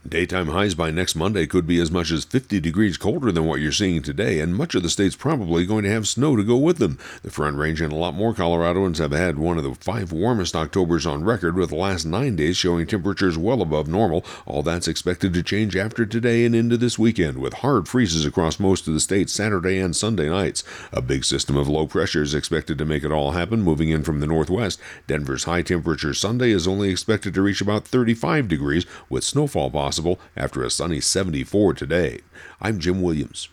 Daytime highs by next Monday could be as much as 50 degrees colder than what you're seeing today, and much of the state's probably going to have snow to go with them. The Front Range and a lot more Coloradoans have had one of the 5 warmest Octobers on record, with the last 9 days showing temperatures well above normal. All that's expected to change after today and into this weekend, with hard freezes across most of the state Saturday and Sunday nights. A big system of low pressure is expected to make it all happen, moving in from the northwest. Denver's high temperature Sunday is only expected to reach about 35 degrees, with snowfall possible after a sunny 74 today. I'm Jim Williams.